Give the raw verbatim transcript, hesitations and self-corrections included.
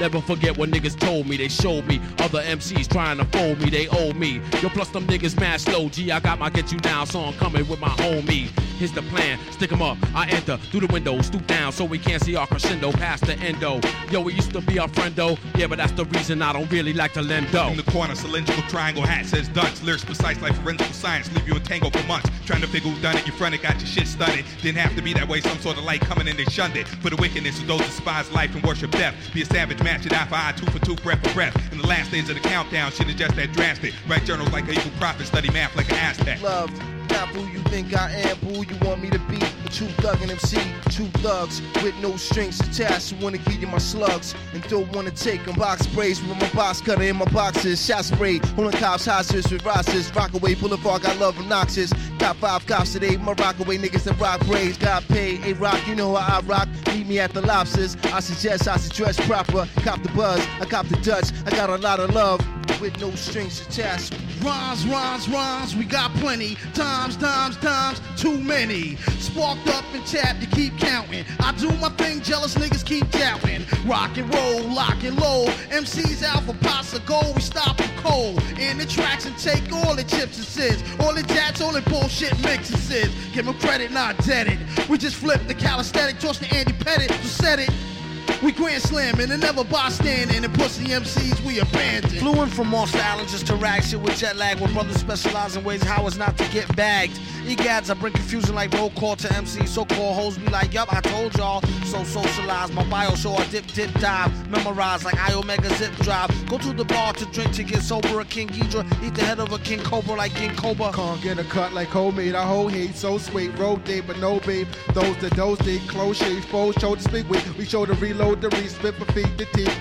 Never forget what niggas told me. They showed me other M Cs trying to fold me. They owe me. Yo, plus them niggas mad slow. G, I got my get you down song coming with my homie. Here's the plan, stick 'em up. I enter through the window, stoop down so we can't see our crescendo past the endo. Yo, it used to be our friend though. Yeah, but that's the reason I don't really like to lend dough. In the corner, cylindrical triangle hat says dunce. Lyrics precise like forensic science, leave you in tango for months. Trying to figure who done it, your front it got your shit studied. Didn't have to be that way, some sort of light coming in, they shunned it. For the wickedness of those who despise life and worship death. Be a savage, match it eye for eye, two for two, breath for breath. In the last days of the countdown, shit is just that drastic. Write journals like a evil prophet, study math like an Aztec. Love, not who you think I am, who you want me to be. A true thug and M C, two thugs with no strings attached. Who wanna give you my slugs and don't wanna take them. Box sprays with my box cutter in my boxes. Shot spray, holding cops hostage with rosters. Rockaway Boulevard, got love obnoxious. Got five cops today, my Rockaway niggas that rock braids. Got paid, a rock, you know how I rock. Meet me at the lobsters. I suggest I should dress proper. Cop the buzz, I cop the Dutch. I got a lot of love with no strings attached. Rhymes, rhymes, rhymes, we got plenty. Times, times, times, too many. Sparked up and tapped to keep counting. I do my thing, jealous niggas keep doubting. Rock and roll, lock and low. M Cs out for pots of gold, we stop them cold. In the tracks and take all the chips and sits. All the jats, all the bullshit mixes is. Give them credit, not debted. We just flip the calisthenic, toss the Andy Pettit, who said it. We grand slamming and never bystanding, and pussy M Cs we abandon. Flew in from Monster Island just to rag shit with jet lag, where brothers specialize in ways how it's not to get bagged. Egads, I bring confusion like roll call to M Cs. So-called hoes be like, yup, I told y'all. So socialize, my bio show I dip, dip, dive. Memorize like I Omega zip drive. Go to the bar to drink to get sober. A King Ghidra, eat the head of a King Cobra like King Cobra. Can't get a cut like homemade. I whole hate so sweet. Road day, but no babe. Those that those they close shades, fold shoulders big with. We show the reload, the re-spit for feet, the teeth.